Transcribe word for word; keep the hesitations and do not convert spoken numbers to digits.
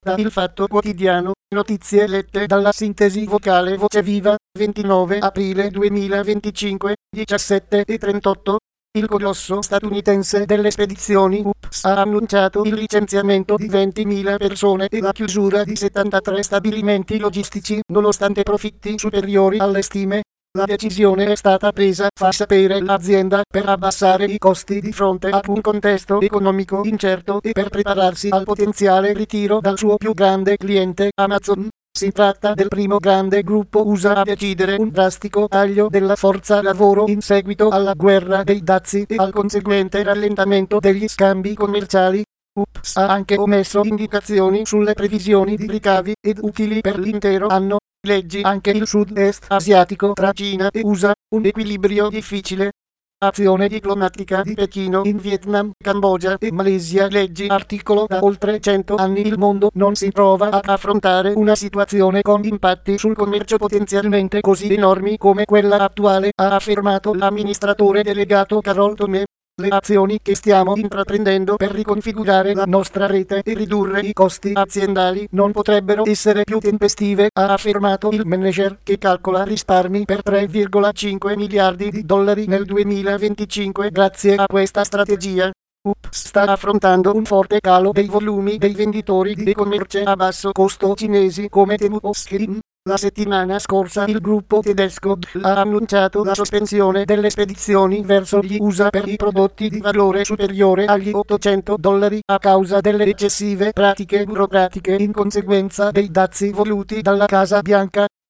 Da Il Fatto Quotidiano, notizie lette dalla sintesi vocale Voce Viva, ventinove aprile duemilaventicinque, diciassette e trentotto. Il colosso statunitense delle spedizioni U P S ha annunciato il licenziamento di ventimila persone e la chiusura di settantatré stabilimenti logistici, nonostante profitti superiori alle stime. La decisione è stata presa, fa sapere l'azienda, per abbassare i costi di fronte a un contesto economico incerto e per prepararsi al potenziale ritiro dal suo più grande cliente, Amazon. Si tratta del primo grande gruppo U S A a decidere un drastico taglio della forza lavoro in seguito alla guerra dei dazi e al conseguente rallentamento degli scambi commerciali. U P S ha anche omesso indicazioni sulle previsioni di ricavi ed utili per l'intero anno. Leggi anche il sud-est asiatico tra Cina e U S A, un equilibrio difficile. Azione diplomatica di Pechino in Vietnam, Cambogia e Malesia. Leggi articolo Da oltre cento anni il mondo non si trova ad affrontare una situazione con impatti sul commercio potenzialmente così enormi come quella attuale, ha affermato l'amministratore delegato Carol Tomé. Le azioni che stiamo intraprendendo per riconfigurare la nostra rete e ridurre i costi aziendali non potrebbero essere più tempestive, ha affermato il manager, che calcola risparmi per tre virgola cinque miliardi di dollari nel duemilaventicinque grazie a questa strategia. U P S sta affrontando un forte calo dei volumi dei venditori di e-commerce a basso costo cinesi come Temu o Shein. La settimana scorsa il gruppo tedesco D L ha annunciato la sospensione delle spedizioni verso gli U S A per i prodotti di valore superiore agli ottocento dollari a causa delle eccessive pratiche burocratiche in conseguenza dei dazi voluti dalla Casa Bianca.